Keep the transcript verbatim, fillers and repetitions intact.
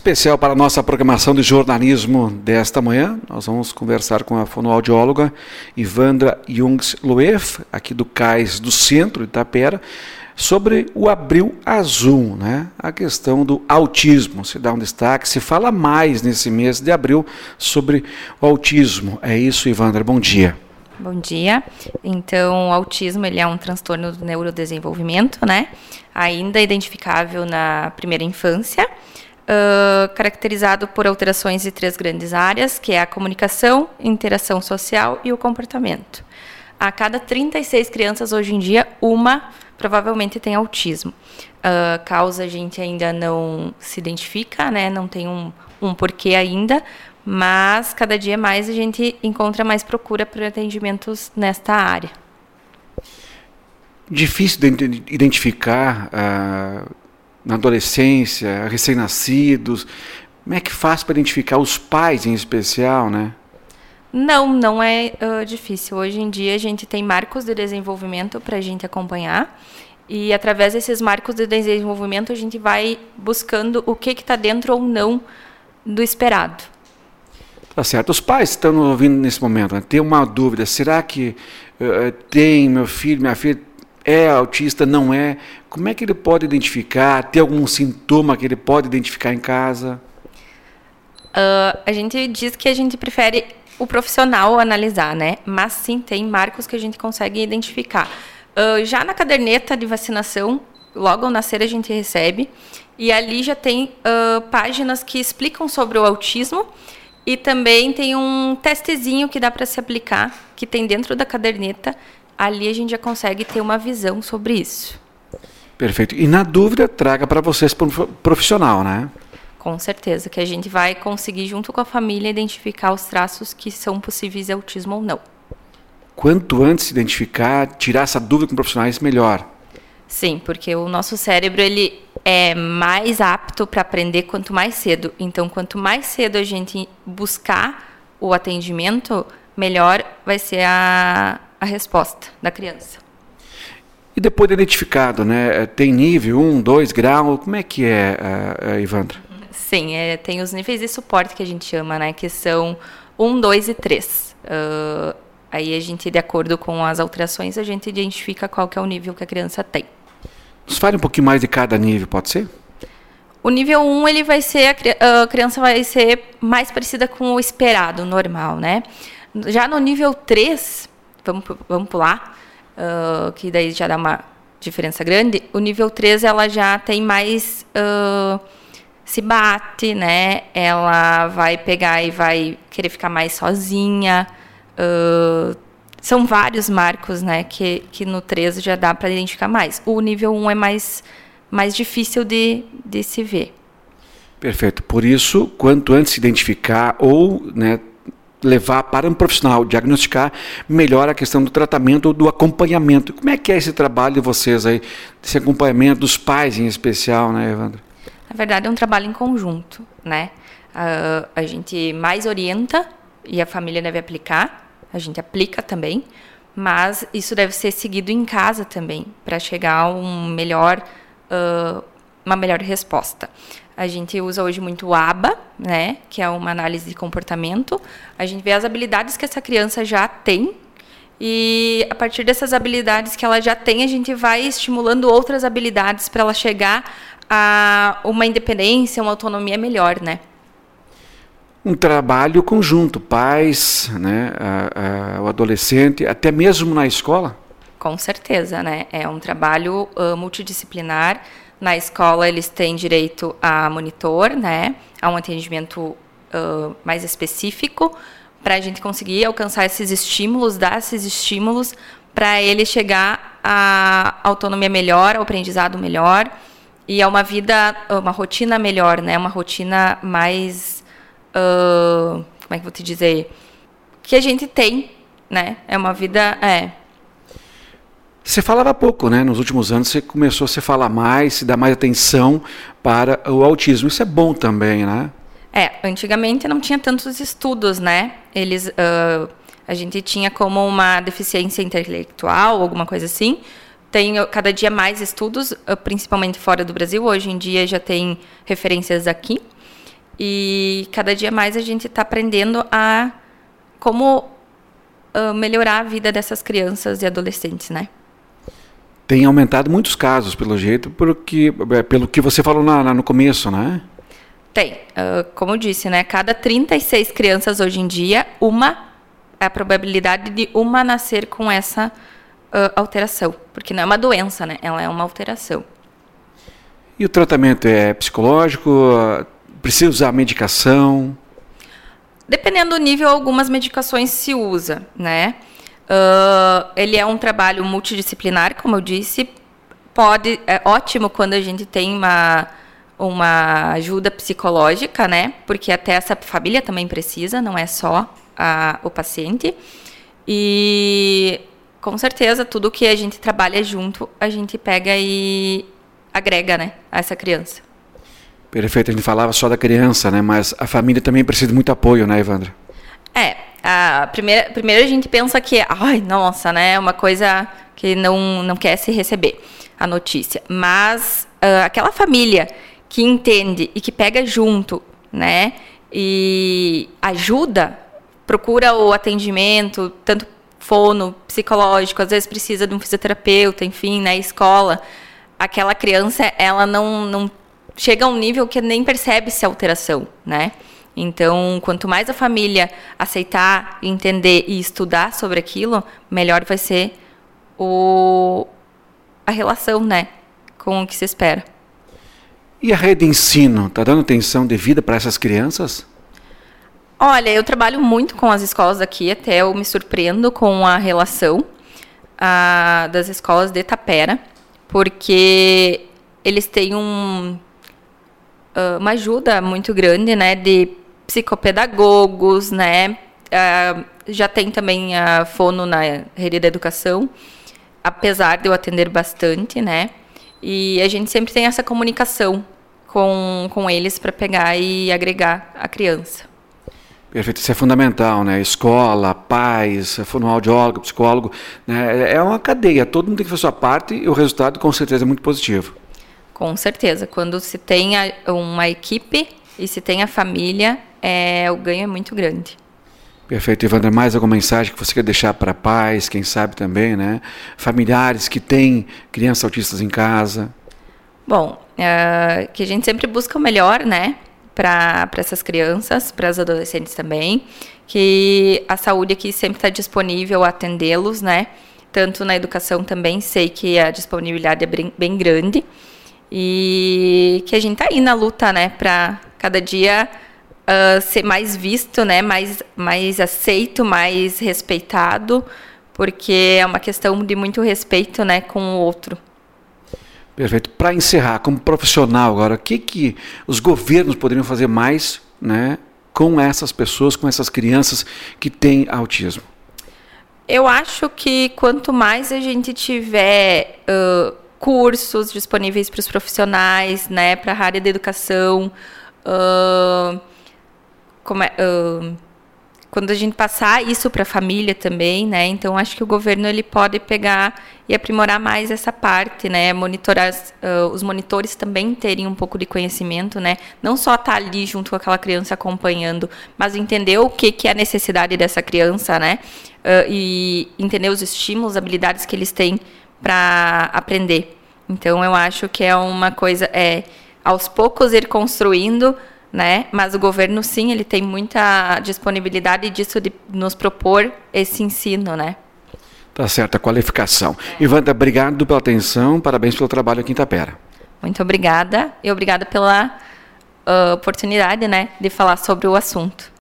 especial para a nossa programação de jornalismo desta manhã. Nós vamos conversar com a fonoaudióloga Ivandra Jungs-Loef, aqui do CAIS do Centro de Itapera, sobre o Abril Azul, né? A questão do autismo. Se dá um destaque, se fala mais nesse mês de abril sobre o autismo. É isso, Ivandra, bom dia. Bom dia. Então, o autismo ele é um transtorno do neurodesenvolvimento, né? Ainda identificável na primeira infância, uh, caracterizado por alterações de três grandes áreas, que é a comunicação, interação social e o comportamento. A cada trinta e seis crianças hoje em dia, uma provavelmente tem autismo. Uh, causa a gente ainda não se identifica, né? Não tem um, um porquê ainda, mas cada dia mais a gente encontra mais procura por atendimentos nesta área. Difícil de identificar uh, na adolescência, recém-nascidos. Como é que faz para identificar os pais em especial, né? Não, não é uh, difícil. Hoje em dia a gente tem marcos de desenvolvimento para a gente acompanhar e através desses marcos de desenvolvimento a gente vai buscando o que está dentro ou não do esperado. Tá certo. Os pais estão nos ouvindo nesse momento, né? Tem uma dúvida, será que uh, tem meu filho, minha filha é autista, não é? Como é que ele pode identificar? Tem algum sintoma que ele pode identificar em casa? Uh, a gente diz que a gente prefere o profissional analisar, né? Mas sim, tem marcos que a gente consegue identificar. Uh, já na caderneta de vacinação, logo ao nascer a gente recebe, e ali já tem uh, páginas que explicam sobre o autismo, e também tem um testezinho que dá para se aplicar, que tem dentro da caderneta. Ali a gente já consegue ter uma visão sobre isso. Perfeito. E na dúvida, traga para vocês para um profissional, né? Com certeza, que a gente vai conseguir, junto com a família, identificar os traços que são possíveis de autismo ou não. Quanto antes identificar, tirar essa dúvida com profissionais, melhor. Sim, porque o nosso cérebro ele é mais apto para aprender quanto mais cedo. Então, quanto mais cedo a gente buscar o atendimento, melhor vai ser a, a resposta da criança. E depois de identificado, né? Tem nível um, dois grau, como é que é, uh, Ivandra? Sim, é, tem os níveis de suporte que a gente chama, né? Que são um, dois e três. Uh, aí a gente, de acordo com as alterações, a gente identifica qual que é o nível que a criança tem. Nos fale um pouquinho mais de cada nível, pode ser? O nível um, ele vai ser, a criança vai ser mais parecida com o esperado, normal, né? Já no nível três, vamos, vamos pular, uh, que daí já dá uma diferença grande. O nível três, ela já tem mais, uh, se bate, né? Ela vai pegar e vai querer ficar mais sozinha. Uh, São vários marcos, né, que, que no três já dá para identificar mais. O nível um é mais, mais difícil de, de se ver. Perfeito. Por isso, quanto antes se identificar ou, né, levar para um profissional diagnosticar, melhor a questão do tratamento ou do acompanhamento. Como é que é esse trabalho de vocês aí, esse acompanhamento dos pais em especial, né, Evandra? Na verdade, é um trabalho em conjunto, né? Uh, a gente mais orienta e a família deve aplicar. A gente aplica também, mas isso deve ser seguido em casa também, para chegar a um melhor, uh, uma melhor resposta. A gente usa hoje muito o A B A, né, que é uma análise de comportamento. A gente vê as habilidades que essa criança já tem e, a partir dessas habilidades que ela já tem, a gente vai estimulando outras habilidades para ela chegar a uma independência, uma autonomia melhor, né? Um trabalho conjunto, pais, né, a, a, o adolescente, até mesmo na escola? Com certeza, né? É um trabalho uh, multidisciplinar. Na escola eles têm direito a monitor, né? A um atendimento uh, mais específico para a gente conseguir alcançar esses estímulos, dar esses estímulos para ele chegar a autonomia melhor, ao aprendizado melhor e a uma vida, uma rotina melhor, né? Uma rotina mais Uh, como é que eu vou te dizer? Que a gente tem, né? É uma vida... É. Você falava pouco, né? Nos últimos anos você começou a se falar mais, se dar mais atenção para o autismo. Isso é bom também, né? É, antigamente não tinha tantos estudos, né? Eles, uh, a gente tinha como uma deficiência intelectual, alguma coisa assim. Tem cada dia mais estudos, uh, principalmente fora do Brasil. Hoje em dia já tem referências aqui. E cada dia mais a gente está aprendendo a como uh, melhorar a vida dessas crianças e adolescentes, né? Tem aumentado muitos casos, pelo jeito, porque, pelo que você falou na, na, no começo, né? Tem. Uh, como eu disse, né? Cada trinta e seis crianças hoje em dia, uma é a probabilidade de uma nascer com essa uh, alteração. Porque não é uma doença, né? Ela é uma alteração. E o tratamento é psicológico? Precisa usar medicação? Dependendo do nível, algumas medicações se usa, né? Uh, ele é um trabalho multidisciplinar, como eu disse. Pode, é ótimo quando a gente tem uma, uma ajuda psicológica, né? Porque até essa família também precisa, não é só a, o paciente. E, com certeza, tudo que a gente trabalha junto, a gente pega e agrega, né, a essa criança. Perfeito, a gente falava só da criança, né? Mas a família também precisa de muito apoio, né, Evandra? É, a primeira, primeiro a gente pensa que, ai, nossa, né, é uma coisa que não, não quer se receber a notícia. Mas uh, aquela família que entende e que pega junto, né, e ajuda, procura o atendimento, tanto fono, psicológico, às vezes precisa de um fisioterapeuta, enfim, na escola, aquela criança, ela não, não chega a um nível que nem percebe se alteração, né? Então, quanto mais a família aceitar, entender e estudar sobre aquilo, melhor vai ser o, a relação, né, com o que se espera. E a rede de ensino, está dando atenção devida para essas crianças? Olha, eu trabalho muito com as escolas aqui, até eu me surpreendo com a relação a, das escolas de Tapera, porque eles têm um, uma ajuda muito grande, né, de psicopedagogos, né? Uh, já tem também a fono na rede da educação, apesar de eu atender bastante, né? E a gente sempre tem essa comunicação com, com eles para pegar e agregar a criança. Perfeito, isso é fundamental, né? Escola, pais, fonoaudiólogo, psicólogo, né? É uma cadeia, todo mundo tem que fazer a sua parte e o resultado com certeza é muito positivo. Com certeza, quando se tem uma equipe e se tem a família, é, o ganho é muito grande. Perfeito. Evandra, mais alguma mensagem que você quer deixar para pais, quem sabe também, né? Familiares que têm crianças autistas em casa? Bom, uh, que a gente sempre busca o melhor, né? Para essas crianças, para as adolescentes também. Que a saúde aqui sempre está disponível a atendê-los, né? Tanto na educação também, sei que a disponibilidade é bem, bem grande. E que a gente está aí na luta, né? Para cada dia uh, ser mais visto, né? Mais, mais aceito, mais respeitado, porque é uma questão de muito respeito, né, com o outro. Perfeito. Para encerrar, como profissional agora, o que, que os governos poderiam fazer mais, né, com essas pessoas, com essas crianças que têm autismo? Eu acho que quanto mais a gente tiver uh, cursos disponíveis para os profissionais, né, para a área da educação, uh, como é, uh, quando a gente passar isso para a família também, né, então acho que o governo ele pode pegar e aprimorar mais essa parte, né, monitorar, uh, os monitores também terem um pouco de conhecimento, né, não só estar ali junto com aquela criança acompanhando, mas entender o que, que é a necessidade dessa criança, né, uh, e entender os estímulos, habilidades que eles têm para aprender. Então, eu acho que é uma coisa, é, aos poucos ir construindo, né? Mas o governo, sim, ele tem muita disponibilidade disso de nos propor esse ensino, né? Tá certo, a qualificação. É. Evandra, obrigado pela atenção, parabéns pelo trabalho aqui em Tapera. Muito obrigada e obrigada pela uh, oportunidade, né, de falar sobre o assunto.